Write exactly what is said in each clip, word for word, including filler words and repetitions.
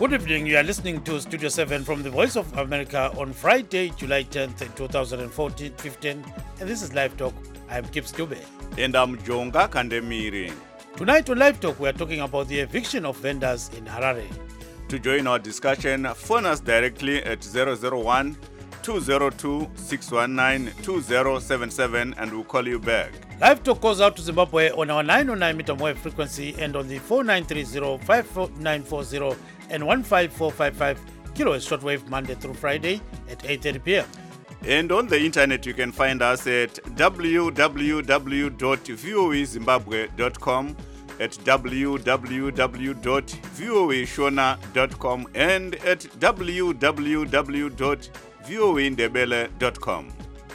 Good evening. You are listening to Studio seven from the Voice of America on Friday, July tenth, twenty fourteen, fifteen. And this is Live Talk. I am Gibbs Dube. And I'm Jonga Kandemiri. Tonight on Live Talk, we are talking about the eviction of vendors in Harare. To join our discussion, phone us directly at zero zero one, two zero two, six one nine, two zero seven seven and we'll call you back. Live Talk goes out to Zimbabwe on our nine oh nine meter wave frequency and on the four nine three zero, five four nine four zero and one five four five five kilohertz shortwave Monday through Friday at eight thirty p.m. And on the internet, you can find us at w w w dot voa zimbabwe dot com, at w w w dot voa shona dot com, and at w w w dot voa ndebele dot com.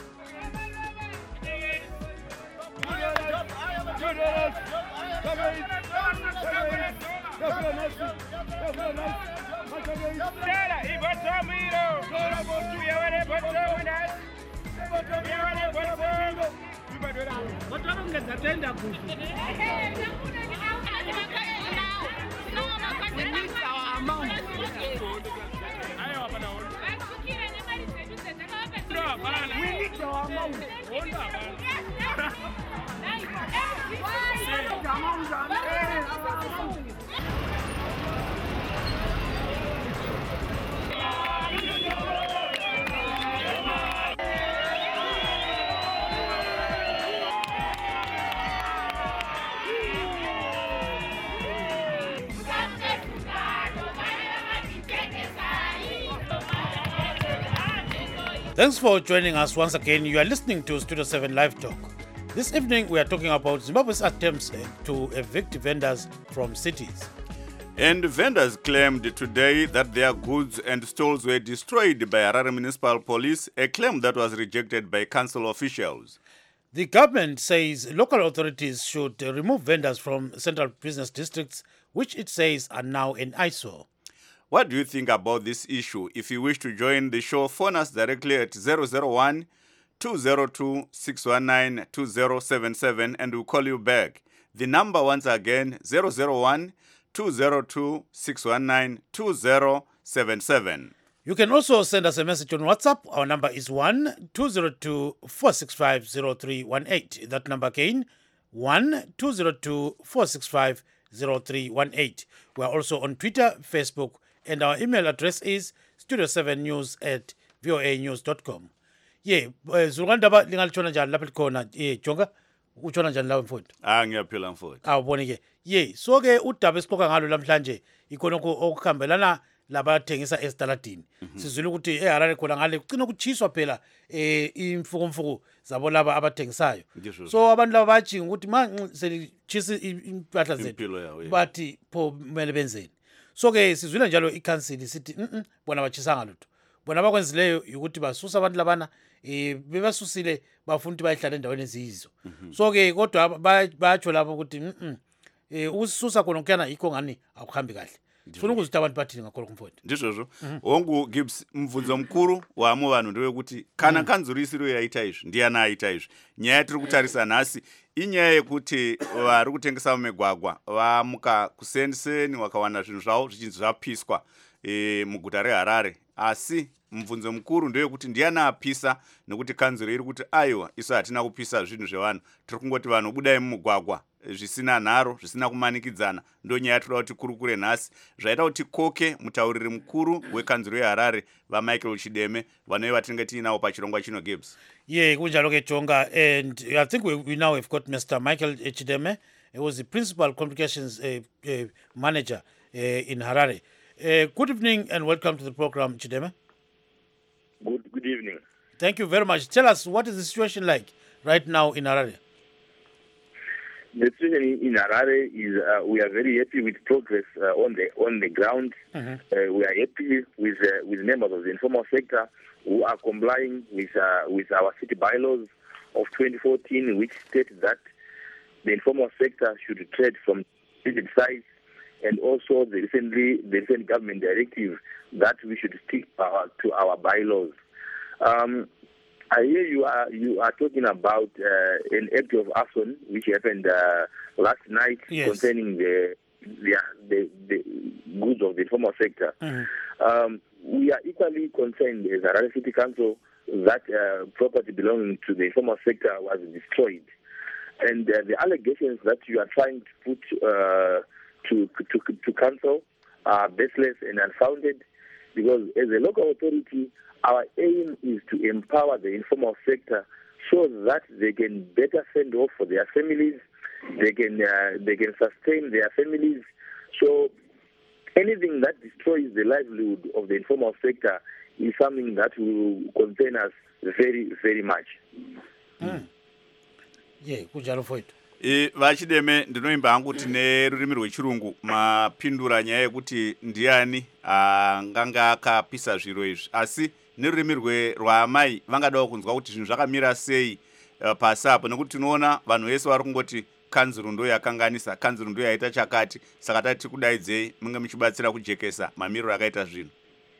Thanks for joining us once again. You are listening to Studio seven Live Talk. This evening we are talking about Zimbabwe's attempts to evict vendors from cities. And vendors claimed today that their goods and stalls were destroyed by Harare Municipal Police, a claim that was rejected by council officials. The government says local authorities should remove vendors from central business districts, which it says are now an eyesore. What do you think about this issue? If you wish to join the show, phone us directly at zero zero one, two zero two, six one nine, two zero seven seven and we'll call you back. The number once again, zero zero one, two zero two, six one nine, two zero seven seven. You can also send us a message on WhatsApp. Our number is one, two zero two, four six five, zero three one eight. That number again, one, two zero two, four six five, zero three one eight. We are also on Twitter, Facebook, and our email address is studio seven news at voa news dot com. Yeah, zulukandaba lingalishona njani lapha likhona eh Jonga utshona njani lawo mfowethu? Ah ngiyaphila mfowethu. Awubone ke. Yeah, so ke udaba esixoxa ngalo namhlanje ikhonoko okuhambelana labathengisa esitaladini. Sizwile ukuthi eHarare khona ngale kucina kuchiswa phela eh imfukumfuku zabo laba abathengisayo. So abantu laba bathi ukuthi manje selichisa impahla zethu. Bathi pho kumele benzeni. So ke sizwile njalo iCouncil sithi mhm bona bachisanga lutho. Bona bakwenzileyo ukuthi basusa abantu labana eh bebasusile bafuna ukuthi bayihlale endaweni eziyizo. So ke kodwa bayatsho lapho ukuthi mhm eh usisusa khona kuyana ikho ngani akuhambi kahle. Sifuna ukuzithi abantu bathini ngakho kumfowethu. Ndizvo hongu Gibbs mvunzo mkuru wamo vanhu ndewe kuti kana kanzurisiro yaita izvi ndiyana aita izvi. Nyaya tiri kutarisa nhasi inyaya yekuti vari kutengesa mumigwagwa vamuka kuseni-seni wakawana zvinhu zvavo zvichinzi zvapiswa e, muguta reHarare. Asi mvunzo mukuru ndewekuti ndiyana apisa nekuti kanzuro iri kuti aiwa isu hatina kupisa zvinhu zvevanhu, tiri kungoti vanhu budai mumugwagwa zvisina nharo zvisina kumanikidzana. Ndo nyaya toda kuti kurukure nhasi zvaita kuti koke mutauriri mukuru wekanzuro yeHarare vaMichael Chideme vanove vatinenge tiinawo pachirongwa chino Gibbs. Yeah, kunjalo ke Jonga, and I think we, we now have got Mister Michael Chideme. He was the principal communications uh, uh, manager uh, in Harare. Uh, good evening and welcome to the program, Chideme. Good, good evening. Thank you very much. Tell us, what is the situation like right now in Harare? The situation in Harare is uh, we are very happy with progress uh, on the on the ground. Mm-hmm. Uh, we are happy with uh, with members of the informal sector who are complying with uh, with our city bylaws of twenty fourteen, which state that the informal sector should trade from limited size, and also the recently the recent government directive that we should stick uh, to our bylaws. Um, I hear you are you are talking about uh, an act of arson which happened uh, last night, yes, concerning the the the, the, goods of the informal sector. Mm-hmm. Um, we are equally concerned as Harare City Council that uh, property belonging to the informal sector was destroyed. And uh, the allegations that you are trying to put uh, to, to, to council are baseless and unfounded, because as a local authority, our aim is to empower the informal sector so that they can better send off for their families, they can uh, they can sustain their families. So anything that destroys the livelihood of the informal sector is something that will concern us very, very much. Mm. Yeah, kujalo foito. E vachideme ndinoimba hangu tine rurimi rwechirungu mapindura nyaya yekuti ndiani anganga akapisa zviro izvi, asi nerurimi rwaamai vangadawo kunzwa kuti zvinhu zvakamira sei uh, pasi apo, nekuti tinoona vanhu vese vari kungoti kanzuru ndo yakanganisa, kanzuru ndo yaita chakati, saka tati kudaidzei munge muchibatsira kujekesa mamiriro akaita zvinhu.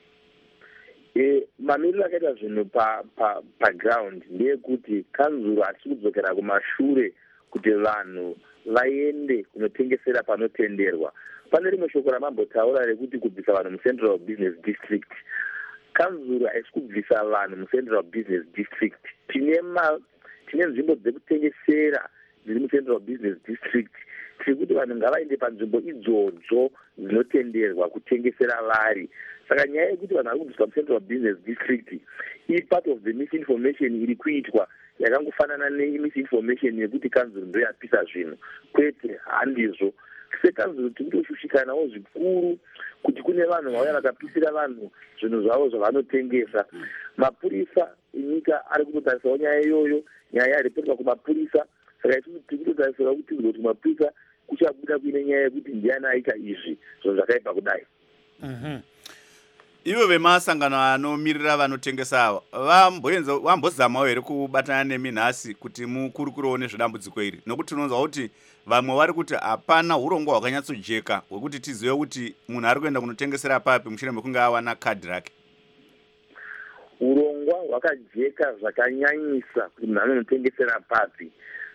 E, mamiriro akaita zvinhu pa, pa, pa ground ndeyekuti kanzuru hatisi kudzokera kumashure kuti vanhu vaende kunotengesera panotenderwa. Pane rimwe shoko ramambotaura rekuti kubvisa vanhu mucentral business district. Kanzuru haisi kubvisa vanhu mucentral business district. Tine ma tine nzvimbo dzekutengesera dziri mucentral business district. Tiri kuti vanhu ngavaende panzvimbo idzodzo dzinotenderwa kutengesera vari. Saka nyaya yekuti vanhu vari kubviswa mucentral business district i part of the misinformation iri kuitwa yakangofanana nemisinformation yekuti kanzuru ndo yapisa zvinhu. Kwete, handizvo. Sekanzuru tiri kutoshushikanawo zvikuru kuti kune vanhu vauya vakapisira vanhu zvinhu zvavo zvavanotengesa. Mapurisa enyika ari kutotarisawo nyaya iyoyo, nyaya yaripotwa kumapurisa. Saka isusu tiri kutotarisira kuti kuti mapurisa kuchabuda kuine nyaya yekuti ndiani aita izvi zvinhu zvakaipa kudai. Mhm. Ivo vemasangano anomirira vanotengesa ava vamboenza vambozamawo here kubatana nemi nhasi kuti mukurukuriwo nezvedambudziko iri, nokuti tinonzwa kuti vamwe vari kuti hapana urongwa hwakanyatsojeka hwekuti tizive kuti munhu ari kuenda kunotengesera papi mushure mekunge awana kadhi rake. Urongwa hwakajeka zvakanyanyisa kuti munhu anonotengesera papi.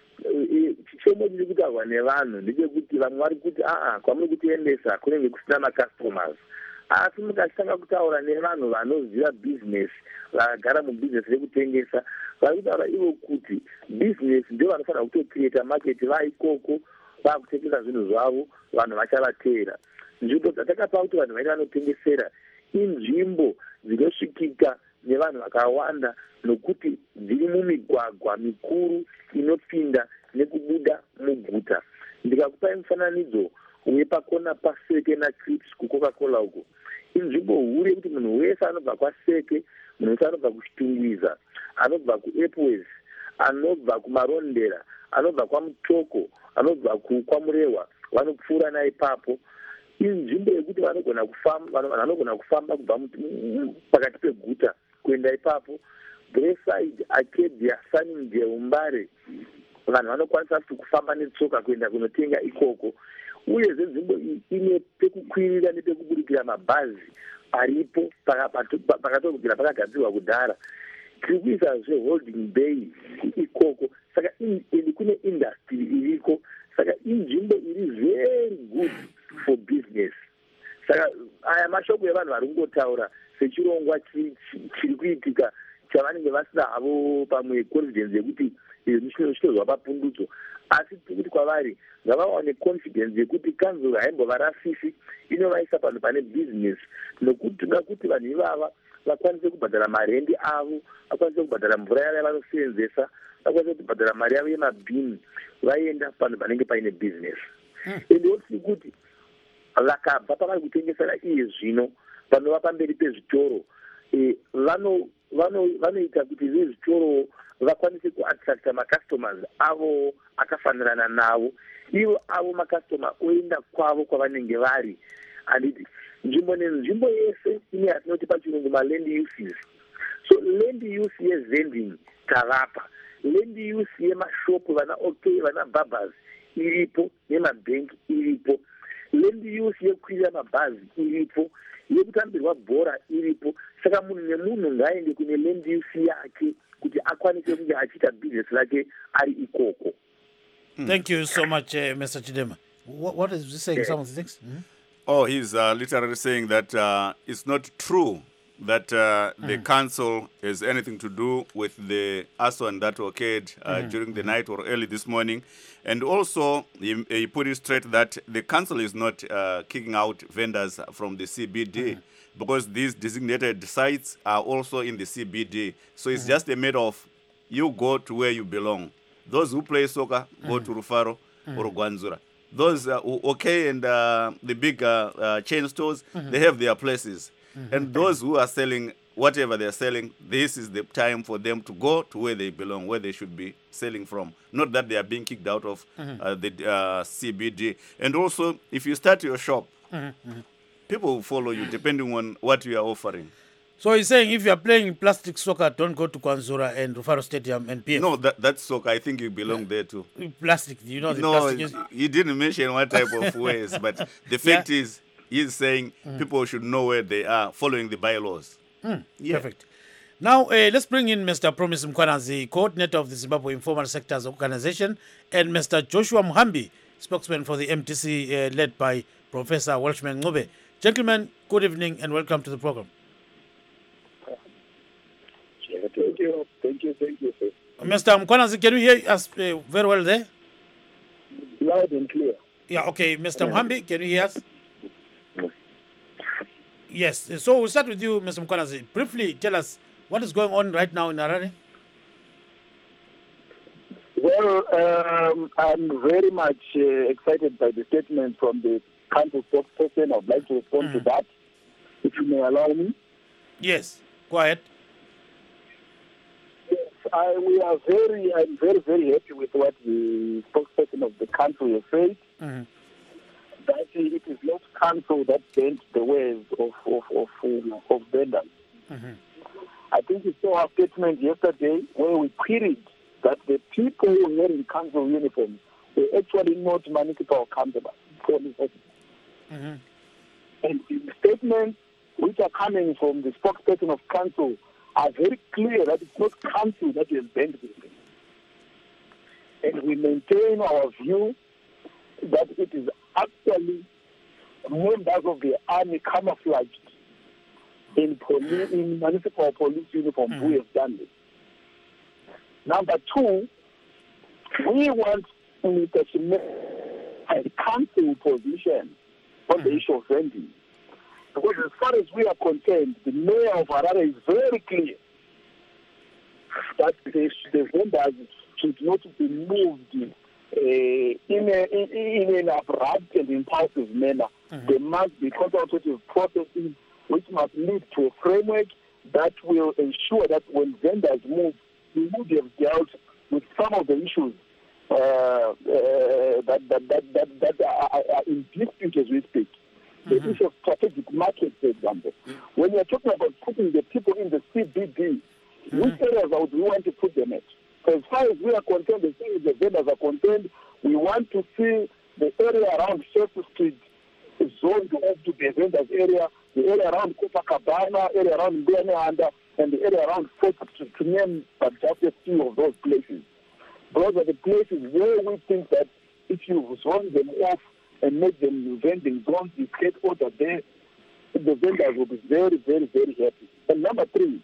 Chichomo chiri kutaurwa nevanhu ndechekuti vamwe vari kuti aa kwamuri kutiendesa kunenge kusina macustomers. Asi mukatanga kutaura nevanhu vanoziva business, vakagara mubusiness rekutengesa, vari kutaura ivo kuti business ndio vanofanira kutocreata market vaikoko vakutengesa zvinhu zvavo, vanhu vachavateera. Nzvimbo dzatakapa kuti vanhu vaine vanotengesera inzvimbo dzinosvikika nevanhu vakawanda, nokuti dziri mumigwagwa mikuru inopinda nekubuda muguta. Ndikakupai mufananidzo wepakona paseke naClips kuCoca-Cola uko, inzvimbo huru yekuti munhu wese anobva kwaseke, munhu wese anobva kuchitungwiza, anobva kuAppleways, anobva kumarondera, anobva kwamutoko, anobva kwamurehwa, vanopfuura naipapo. Inzvimbo yekuti vanogona kufamba, vanhu vanogona kufamba kubva pakati peguta kuenda ipapo. Braeside, Arcadia, Sunningdale, Umbare, vanhu vanokwanisa kufamba netsoka kuenda kunotenga ikoko. Uye nzvimbo ine pekukwirira nepekuburikira mabhazi aripo pakatogara pakagadzirwa kudhara. Tiri kuisa zveholding bay ikoko, saka kune industry iriko, saka inzvimbo iri very good for business. Saka aya mashoko evanhu vari kungotaura sechirongwa chiri kuitika chavanenge vasina havo pamwe confidence yekuti chinozwa papundudzo. Asi tiri kuti kwavari ngavawane confidence yekuti kanzuru haimbova rasisi, inovaisa panhu pane business, nokuti toda kuti vanhu ivava vakwanise kubhadhara marendi avo, vakwanise kubhadhara mvura yavo yavanosenzesa, vakwanise kubhadhara mari yavo yemabhini, vaenda panhu panenge paine business. Ende otiri kuti vakabva pavari kutengesera iye zvino panova pamberi pezvitoro, vanoita kuti vezvitoro vakwanise kuattracta macustomers avo akafanirana navo, ivo avo macustomers oenda kwavo kwavanenge vari. Handiti nzvimbo nenzvimbo yese ine yatinoti pachirungu maland uses. So land use yezending tavapa, land use yemashopu, vana okay, vana barbers iripo, nemabhenki iripo, land use yekukwira mabhazi iripo, yekutambirwa bhora iripo. Saka munhu nemunhu ngaaende kune land use yake kuti akwanise kunge achiita business lake ari ikoko. Thank you so much, uh, Mister Chidema. What, what is he saying? Yeah. Some of the things? Mm-hmm. Oh, he's uh, literally saying that uh, it's not true that uh, mm. the council has anything to do with the arson that occurred uh, mm-hmm. during the mm-hmm. night or early this morning. And also, he, he put it straight that the council is not uh, kicking out vendors from the C B D mm-hmm. because these designated sites are also in the C B D. So it's mm-hmm. just a matter of you go to where you belong. Those who play soccer mm-hmm. go to Rufaro mm-hmm. or Gwanzura. Those uh, okay and uh, the big uh, uh, chain stores, mm-hmm. they have their places. Mm-hmm. And those who are selling whatever they're selling, this is the time for them to go to where they belong, where they should be selling from. Not that they are being kicked out of mm-hmm. uh, the uh, C B D. And also, if you start your shop, mm-hmm. people will follow you depending on what you are offering. So he's saying if you are playing plastic soccer, don't go to Kwanzura and Rufaro Stadium and P F. No, that, that's soccer. I think you belong yeah. there too. Plastic, you know the no, plastic is... you didn't mention what type of ways, but the fact yeah. is, he's saying mm. people should know where they are following the bylaws. Mm, yeah. Perfect. Now, uh, let's bring in Mister Promise Mkwanazi, coordinator of the Zimbabwe Informal Sectors Organization, and Mister Joshua Muhambi, spokesman for the M T C, uh, led by Professor Welshman Ngobe. Gentlemen, good evening and welcome to the program. Thank you, thank you, thank you, sir. Mister Mkwanazi, can you hear us uh, very well there? Loud and clear. Yeah, okay. Mister Muhambi, can you hear us? Yes. So we'll start with you, Mister Mkwanazi. Briefly, tell us what is going on right now in Harare. Well, um, I'm very much uh, excited by the statement from the council spokesperson. I'd like to respond mm. to that, if you may allow me. Yes, go ahead. I, we are very, I'm very, very happy with what the spokesperson of the council has said. Mm-hmm. That it is not council that bent the ways of of of, of vendors. Mm-hmm. I think you saw our statement yesterday where we queried that the people who were in council uniforms were actually not municipal council police officers. Mm-hmm. And the statements which are coming from the spokesperson of council are very clear that it's not council that has bent this thing. And we maintain our view that it is actually members of the army camouflaged in, poli- in municipal police uniform mm. who have done this. Number two, we want Mister Shime a council position on mm. the issue of vending. Because as far as we are concerned, the mayor of Harare is very clear that the, the vendors should not be moved uh, in, a, in, in an abrupt and impulsive manner. Mm-hmm. There must be consultative processes which must lead to a framework that will ensure that when vendors move, we would have dealt with some of the issues uh, uh, that, that, that, that, that are, are in dispute as we speak. The mm-hmm. issue of strategic markets, for example. Mm-hmm. When you're talking about putting the people in the C B D, mm-hmm. which areas would we want to put them at? So as far as we are concerned, as far as the vendors are concerned, we want to see the area around First Street zoned off to the vendors area, the area around Copacabana, area around Mbuyane, and the area around Fourth Street, to name but just a few of those places. Those are the places where we think that if you zone them off and make them vending zones, you create order there, the vendors will be very, very, very happy. And number three,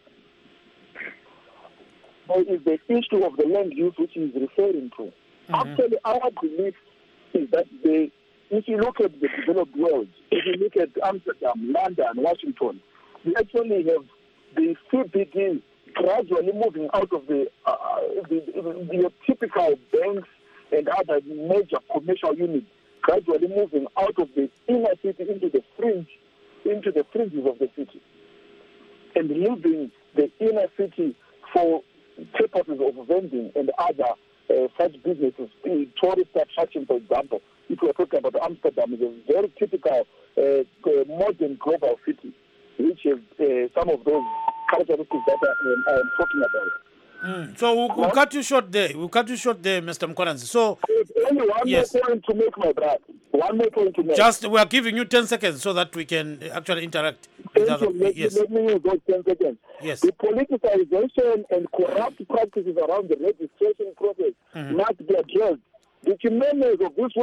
there is the issue of the land use which he is referring to. Mm-hmm. Actually, our belief is that they, if you look at the developed world, if you look at Amsterdam, London, Washington, we actually have the C B D gradually moving out of the, uh, the, the, the typical banks and other major commercial units, gradually moving out of the inner city into the fringe, into the fringes of the city, and leaving the inner city for purposes of vending and other uh, such businesses. Tourist attraction, for example, if we are talking about Amsterdam, is a very typical uh, uh, modern global city, which has uh, some of those characteristics that I, um, I am talking about. Mm. So we'll, we'll cut you short there. We'll cut you short there, Mister Mkwanazi. So only one yes. more point to make, my brother. One more point to make. Just we are giving you ten seconds so that we can actually interact. Thank with you. Let, yes. let me use those ten seconds. Yes. The politicization and corrupt practices around the registration process mm-hmm. must be addressed. The Jimenez of this world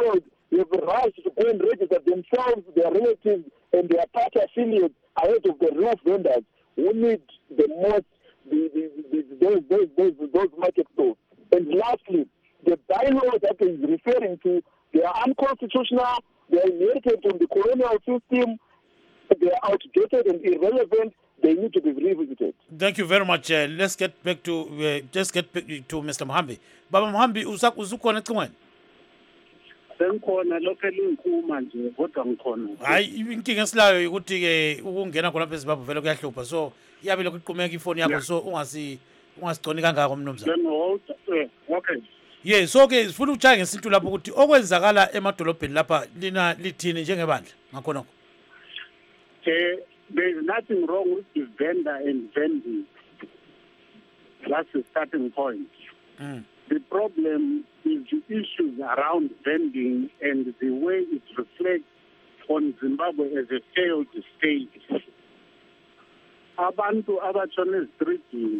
have rushed to go and register themselves, their relatives, and their party affiliates ahead of the real vendors who need the most the, the, the, those, those, those, those market stores. And lastly, the bylaws that he's referring to, they are unconstitutional, they are inherited from the colonial system, they are outdated and irrelevant, they need to be revisited. Thank you very much. Uh, let's get back to uh, just get back to Mister Mohambi. Baba Mohambi, uzukhona ecingweni? Sengikhona lokho elingikhuma nje kodwa ngikhona. Hayi inkinga esilayo ukuthi ke ukungena khona lapha eZimbabwe vele kuyahlupha. So iyabe lokho iqhumeka ifoni yakho so ungasi ungasigconi kangaka umnumzana. Okay. Yeah, so ke sifuna ukuchaya ngesintu lapho ukuthi okwenzakala emadolobheni lapha lina lithini njengebandla ngakhona. Eh, there is nothing wrong with the vendor and vending. That's the starting point. Mm. The problem is the issues around vending and the way it reflects on Zimbabwe as a failed state. Abantu abatshona ezitreetini,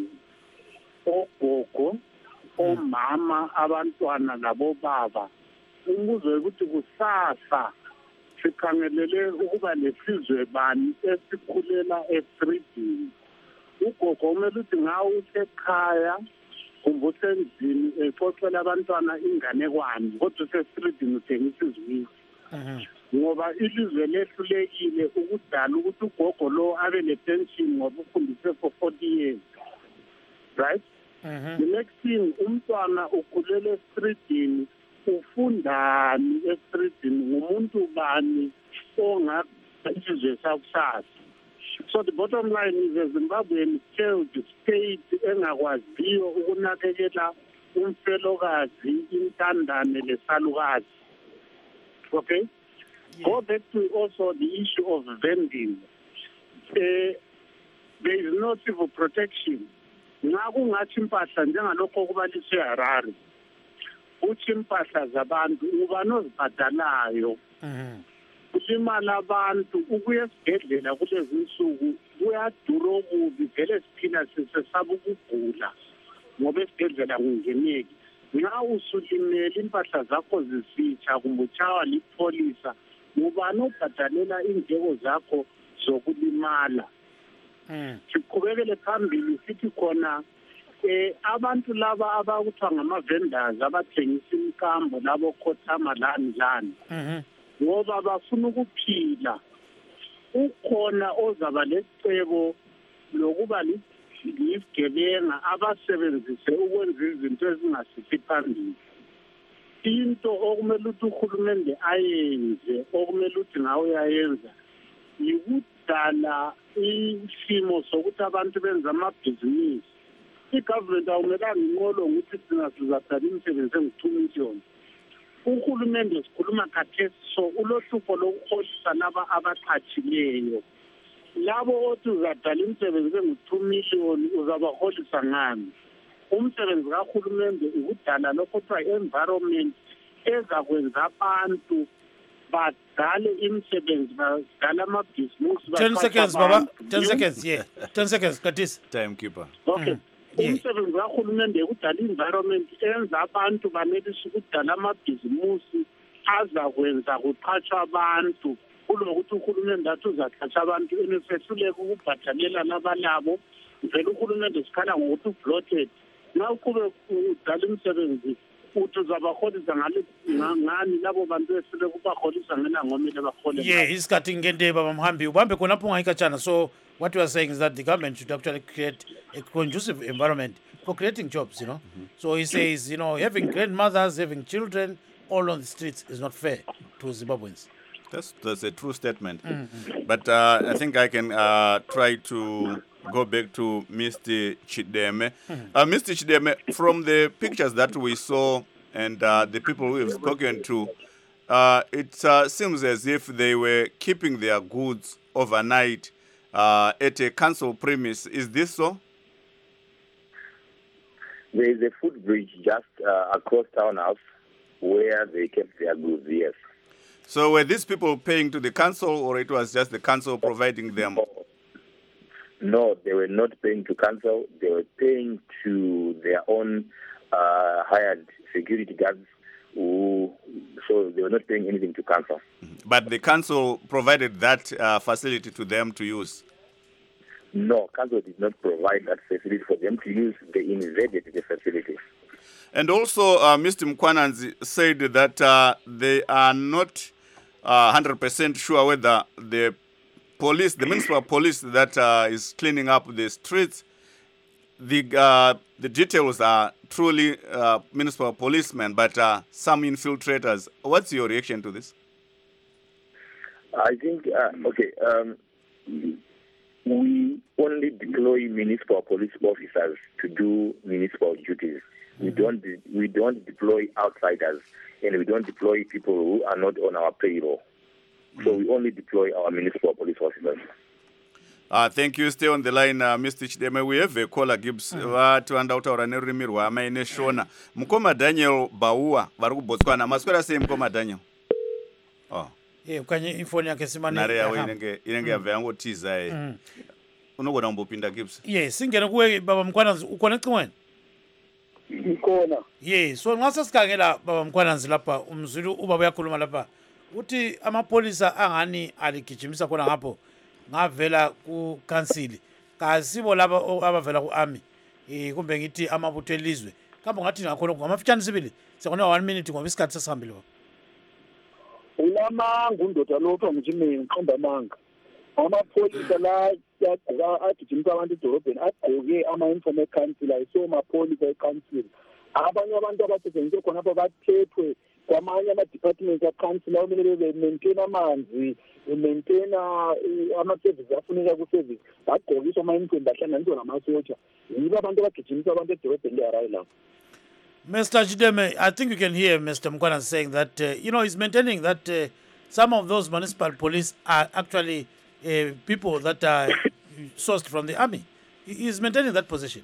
ogogo, omama, abantwana labobaba, umbuzo ukuthi kusasa sikhangelele ukuba lesizwe bani esikhulela estreetini. Ugogo kumele uthi ngawo usekhaya kumbe usendlini exoxela abantwana inganekwane kodwa usestreetini uthengisa izwisi. Ngoba ilizwe lehlulekile ukudala ukuthi ugogo lo abe le-pension ngoba ufundise for forty years. Right? The next thing, umntwana ukhulele estreetini, ufundani estreetini, ngumuntu bani ongasizwe sakusasa. So the bottom line is a Zimbabwean failed state engakwaziyo ukunakekela umfelokazi, intandane lesalukazi. Okay? Yeah. Go back to also the issue of vending. Uh, there is no civil protection. Nxa kungathi impahla njengalokho okubaliswe eHarare, uthi impahla zabantu ubani ozibhadalayo. Kulimala abantu ukuya esibhedlela kulezi insuku kuyadura okubi vele siphila sesesaba ukugula ngoba esibhedlela kungeneki. Nxa usulimele impahla zakho zisitsha kumbe utshawa lipholisa, ubani obhadalela indleko zakho zokulimala. Siqhubekele phambili sithi khona eh abantu laba abakuthiwa ngama-vendors abathengisa imikambo labo khothama lani lani ngoba bafuna ukuphila. Ukhona ozaba lesicebo lokuba lisigebenga abasebenzise ukwenza izinto ezingasithi phambili. Into okumele ukuthi uhulumende ayenze okumele ukuthi ngawe uyayenza yikudala isimo sokuthi abantu benza amabhizinisi. I-government awumelanga inqolo ngokuthi thina sizadala imisebenzi engu-two million. Uhulumende sikhuluma khathesi so ulohlupho lokuholisa laba abaqhatshileyo. Labo othi uzadala imisebenzi engu-two million uzabaholisa ngani? Umsebenzi kahulumende ukudala lokho kuthiwa i-environment ezakwenza abantu badale imisebenzi, badala amabhizinisi. ten seconds, Baba. ten seconds, yeah. ten seconds, Katis. Timekeeper. Okay. Yeah. Umsebenzi kahulumende ukudala i-environment enza abantu banelise ukudala amabhizinisi azakwenza kuqhatshwa abantu kulokuthi uhulumende athi uzaqhatsha abantu enesehluleka ukubhadalela labalabo. Vele uhulumende sikhala ngokuthi ubloated. Nxa ukube udala imisebenzi uthi uzabaholisa ngani labo bantu ehluleka ukubaholisa ngelanga omele bahole. Yeah, isikhathi ngente Baba Mohambi ubambe khonapho ungayikatshana. So what we are saying is that the government should actually create a conducive environment for creating jobs, you know. Mm-hmm. So he says, you know, having grandmothers, having children all on the streets is not fair to Zimbabweans. That's that's a true statement. Mm-hmm. But uh, I think I can uh, try to go back to Mister Chideme. Mm-hmm. uh, Mister Chideme, from the pictures that we saw and uh, the people we have spoken to, uh, it uh, seems as if they were keeping their goods overnight uh, at a council premise. Is this so? There is a food bridge just uh, across townhouse where they kept their goods, yes. So were these people paying to the council, or it was just the council providing them? No, they were not paying to council. They were paying to their own uh, hired security guards who, so they were not paying anything to council. But the council provided that uh, facility to them to use. No, council did not provide that facility for them to use. They invaded the facility. And also, uh, Mister Mkwananzi said that uh, they are not uh, one hundred percent sure whether the police, the municipal police that uh, is cleaning up the streets, the uh, the details are truly uh, municipal policemen, but uh, some infiltrators. What's your reaction to this? I think, uh, okay, um, we only deploy municipal police officers to do municipal duties. We don't we don't deploy outsiders, and we don't deploy people who are not on our payroll. So we only deploy our municipal police officers. Uh, thank you. Stay on the line, uh, Mister Chideme. We have a caller, Gibbs. Vatu anda utaura nerurimi rwama ine shona. Mukoma Daniel Baua vari kuBotswana. Maswera sei Mukoma Daniel? Oh. Yeah, ukanye infoni yake simani. Nare yawe inenge inenge yabva yangotiza eh. Unogona kumbopinda Gibbs. Yes, singena kuwe baba Mkwananzi ukona cimweni. Ikhona. Yeah, so ngase sikhangela baba Mkwananzi lapha umzulu ubaba uyakhuluma lapha. Uthi amapolisa angani aligijimisa khona ngapho ngavela ku council. Kasibo laba abavela ku army. Eh kumbe ngithi amabutho elizwe. Kambe ngathi ngakhona ngamafitshane sibili. Sekona one minute ngoba isikhathi sesihambile baba. Ulamanga undoda lopha mjimeni qomba manga. Amapolisa la yagqoka agijimisa abantu edorobheni agqoke ama-uniform ekansila ayisomapholisa ekansila. Abanye abantu abasetshenziswe khonapho bathethwe kwamanye ama-departments akansila okumele be-maintain amanzi, be-maintain ama-service afuneka ku-service. Bagqokiswa ama-uniform bahlanganiswa namasotsha. Yibo abantu abagijimisa abantu edorobheni le-Harare lapho. Mister Chideme, I think you can hear Mister Mkwana saying that, uh, you know, he's maintaining that uh, some of those municipal police are actually uh, people that are sourced from the army. He is maintaining that position.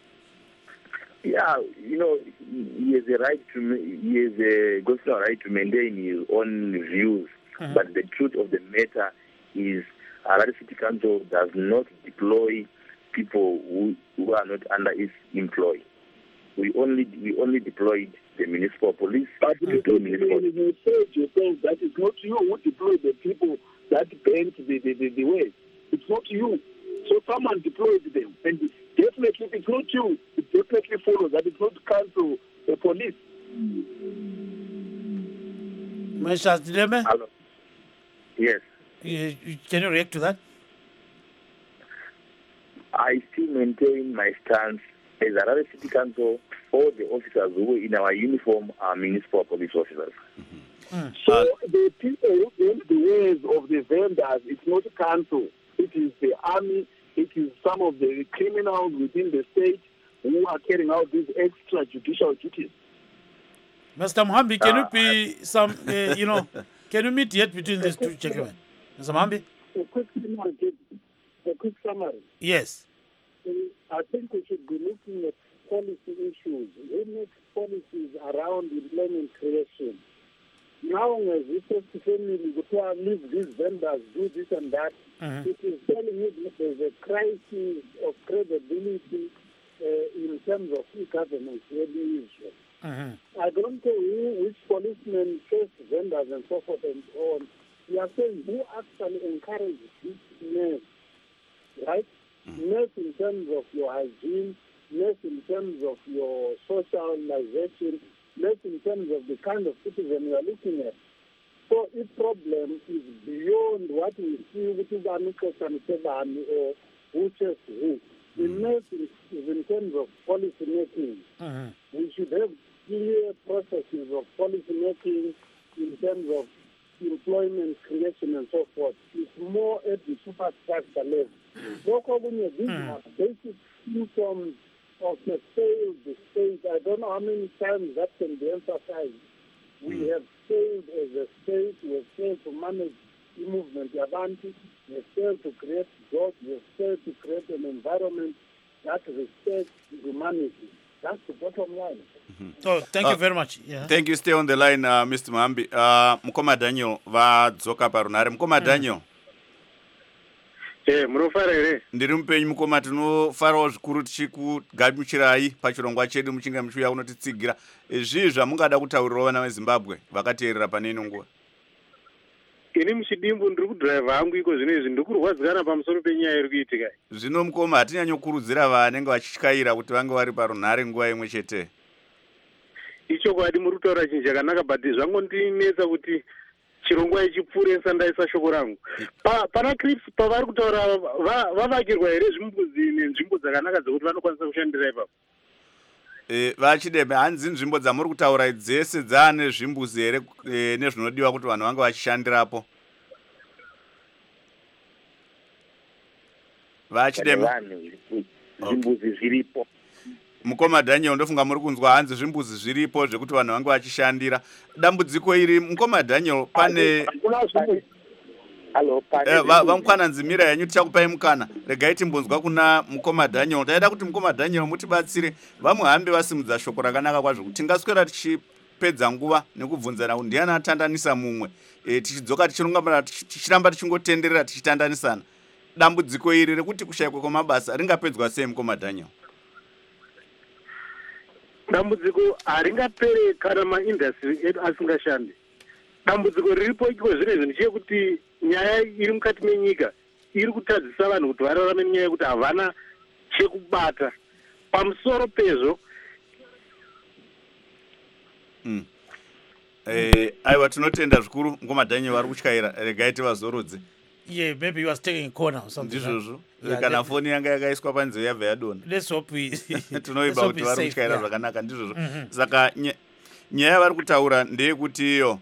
Yeah, you know, he has a right to, he has a constitutional right to maintain his own views. Mm-hmm. But the truth of the matter is, Harare City Council does not deploy people who, who are not under its employ. We only we only deployed the municipal police. But you, do municipal you said yourself that it's not you who deployed the people that bent the, the, the, the way. It's not you. So someone deployed them. And definitely if it's not you, it definitely follows that it's not council, the police. Mister Chideme? Hello. Yes. You, can you react to that? I still maintain my stance. As Harare City Council, all the officers who were in our uniform are municipal police officers. Mm-hmm. Mm. So uh, the people who bend the ways of the vendors, it's not council. It is the army, it is some of the criminals within the state who are carrying out these extrajudicial duties. Mister Mohambi, can uh, you be some, uh, you know, can you mediate between these two gentlemen? Mister Mohambi? A quick summary. A quick summary. Yes. I think we should be looking at policy issues. We make policies around employment creation. Now, as we say to family, we leave these vendors, do this and that. Mm-hmm. It is telling you that there's a crisis of credibility uh, in terms of e-government. Mm-hmm. I don't know who, which policemen chase vendors and so forth and so on. We are saying who actually encourages this mess, right? Not in terms of your hygiene, not in terms of your socialization, not in terms of the kind of citizen you are looking at. So its problem is beyond what we see, which is amicus and or who says who. The mess is, is in terms of policy making. Uh-huh. We should have clear processes of policy making in terms of employment creation and so forth. It's more at the superstructure level. Local these are basic symptoms of the failed state. I don't know how many times that can be emphasized. We have failed as a state. We have failed to manage the movement Yabantu. We have failed to create jobs. We have failed to create an environment that respects humanity. That's the bottom line. Mm-hmm. Oh, thank uh, you very much. Yeah. Thank you. Stay on the line, uh, Mister Mohambi. Uh, Mkoma Daniel, va dzoka parunare. Mkoma mm. Daniel. Eh, munofara here? Ndiri mupenyu mukoma, tinofarawo zvikuru tichikugamuchirai pachirongwa chedu muchinge muchiuya kunotitsigira. Zvii zvamungada kutaurirawo vana veZimbabwe vakateerera pane ino nguva? Ini muchidimbu ndiri kudhiraivha hangu iko zvino izvi ndiri kurwadzikana pamusoro penyaya iri kuitika. Zvino mukoma, hatinyanyokurudzira vanenge vachityaira kuti vange vari parunhare nguva imwe chete. Ichokwadi muri kutaura chinhu chakanaka, but zvangondinetsa kuti chirongwa ichipfuure sandaisa shoko rangu. Pana clips pavari kutaura vavakirwa here zvimbuzi nenzvimbo dzakanaka dzokuti vanokwanisa kushandira ipapo? E, vachideme hanzi nzvimbo dzamuri kutaura dzese dzaane zvimbuzi here e, nezvinodiwa kuti vanhu vange vachishandirapo? Vachideme zvimbuzi zviripo. Mukoma Daniel, ndofunga muri kunzwa hanzi zvimbuzi zviripo zvekuti vanhu vange vachishandira. Dambudziko iri Mukoma Daniel, pane vamukana nzimira yanyu tichakupai mukana. Regai timbonzwa kuna Mukoma Daniel. Taida kuti Mukoma Daniel mutibatsire vamuhambe vasimudza shoko rakanaka kwazvo kuti tingaswera tichipedza nguva nekubvunzana kuti ndiani atandanisa mumwe. E, tichidzoka tichirongana tichiramba tichingotenderera tichitandanisana. Dambudziko iri rekuti kushayikwa kwamabasa ringapedzwa sei Mukoma Daniel? Dambudziko haringapere kana maindastry edu asingashandi. Dambudziko riripo iko zvino izvi ndechekuti nyaya iri mukati menyika iri kutadzisa vanhu kuti vararame nenyaya yekuti havana chekubata. Pamusoro pezvo mm. eh, aiwa tinotenda zvikuru Mukoma Daniel vari kutyaira. Regai tivazorodze. Yeah, maybe you was taking a corner or something. Ndizvozvo. Kana foni yanga yakaiswa panze yabva yadona. Let's hope we tinoiba kuti vari kutyaira zvakanaka ndizvozvo. Saka nyaya vari kutaura ndeyekuti iyo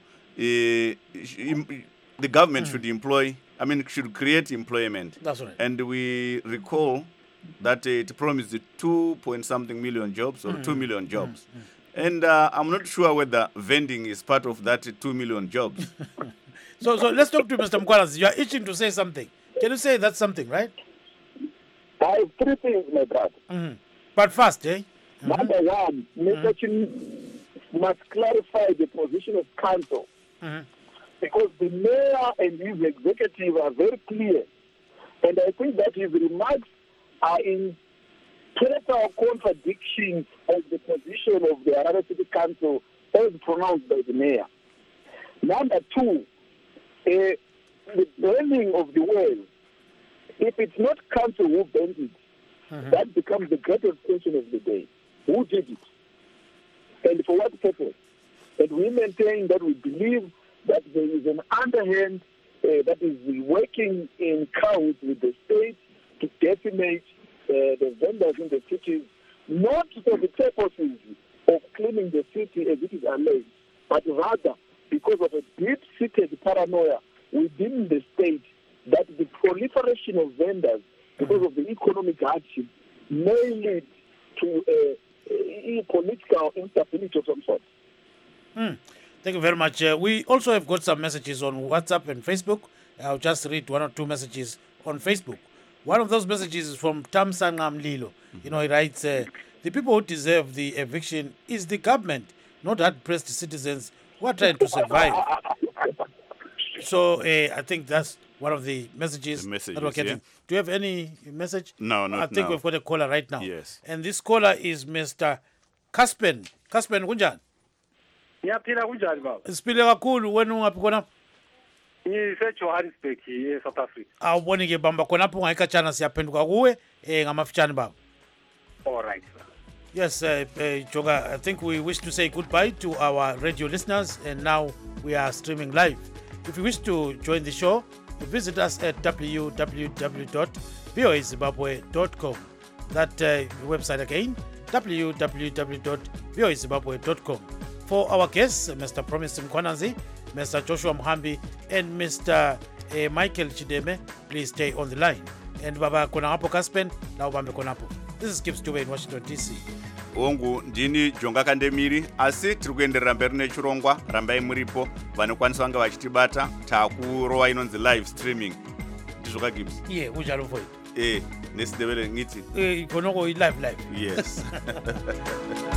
the government should employ, I mean should create employment. That's right. And we recall that it promised two point something million jobs or mm. two million jobs. Mm. And uh, I'm not sure whether vending is part of that two million jobs. So, so let's talk to Mister Mkwanazi. You are itching to say something. Can you say that's something, right? I have three things, my brother. Mm-hmm. But first, eh? Mm-hmm. Number one, Mister Chin must clarify the position of council. Mm-hmm. Because the mayor and his executive are very clear. And I think that his remarks are in total contradiction of the position of the Harare City Council as pronounced by the mayor. Number two, Uh, the burning of the well, if it's not council who burned it, mm-hmm. that becomes the greatest question of the day. Who did it? And for what purpose? And we maintain that we believe that there is an underhand uh, that is working in cahoots with the state to decimate uh, the vendors in the cities, not for the purposes of cleaning the city as it is alleged, but rather because of a deep-seated paranoia within the state that the proliferation of vendors, because of the economic hardship, may lead to a, a political instability of some sort. Mm. Thank you very much. Uh, we also have got some messages on WhatsApp and Facebook. I'll just read one or two messages on Facebook. One of those messages is from Tamsanga Mlilo. Mm-hmm. You know, he writes, uh, the people who deserve the eviction is the government, not hard-pressed citizens who are trying to survive. So uh, I think that's one of the messages, the messages that we're getting. Yeah. Do you have any message? No, not I think now. We've got a caller right now. Yes. And this caller is Mister Caspen. Caspen, kunjani? Ngiyaphila kunjani baba? Siphile kakhulu, wena ungaphi khona? Ngise Johannesburg e South Africa. Awubone ke bamba khonapho ungayikatshana siyaphenduka kuwe eh ngamafitshane baba. All right. Yes, uh, uh, Jonga, I think we wish to say goodbye to our radio listeners, and now we are streaming live. If you wish to join the show, visit us at w w w dot v o a zimbabwe dot com. That uh, website again, w w w dot v o a zimbabwe dot com. For our guests, Mister Promise Mkwanazi, Mister Joshua Mhambi, and Mister Uh, Michael Chideme, please stay on the line. And Baba Konapo Caspen, now Bambe Konapo. This is Gibbs Dube in Washington, D C. Ongu ndini Jonga Kandemiri asi tiri kuenderera mberi nechirongwa, rambai muripo vanokwanisa vanga vachitibata takurowa inonzi live streaming. Ndizvoka Gibbs? Yeah, ujalo for it. Eh, nesidevele ngiti. Eh, konoko live live. Yes.